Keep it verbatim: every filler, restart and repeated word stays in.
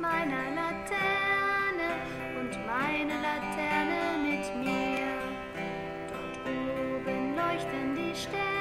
meiner Laterne und meine Laterne mit mir. Dort oben leuchten die Sterne.